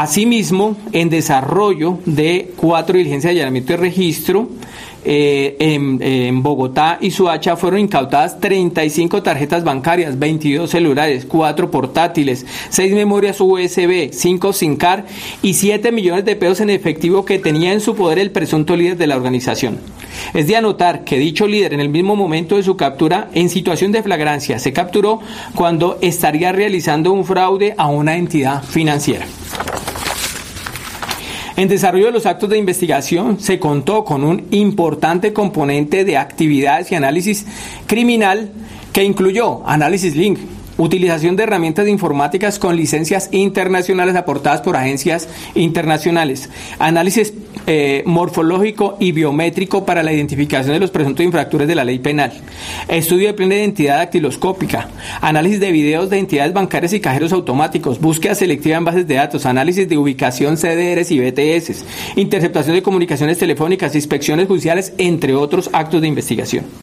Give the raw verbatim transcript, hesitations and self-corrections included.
Asimismo, en desarrollo de cuatro diligencias de allanamiento y registro, eh, en, en Bogotá y Soacha fueron incautadas treinta y cinco tarjetas bancarias, veintidós celulares, cuatro portátiles, seis memorias U S B, cinco SIM card y siete millones de pesos en efectivo que tenía en su poder el presunto líder de la organización. Es de anotar que dicho líder, en el mismo momento de su captura, en situación de flagrancia, se capturó cuando estaría realizando un fraude a una entidad financiera. En desarrollo de los actos de investigación se contó con un importante componente de actividades y análisis criminal que incluyó análisis link, utilización de herramientas informáticas con licencias internacionales aportadas por agencias internacionales, análisis eh, morfológico y biométrico para la identificación de los presuntos infractores de la ley penal, estudio de plena identidad dactiloscópica, análisis de videos de entidades bancarias y cajeros automáticos, búsqueda selectiva en bases de datos, análisis de ubicación C D Rs y B T S, interceptación de comunicaciones telefónicas, inspecciones judiciales, entre otros actos de investigación.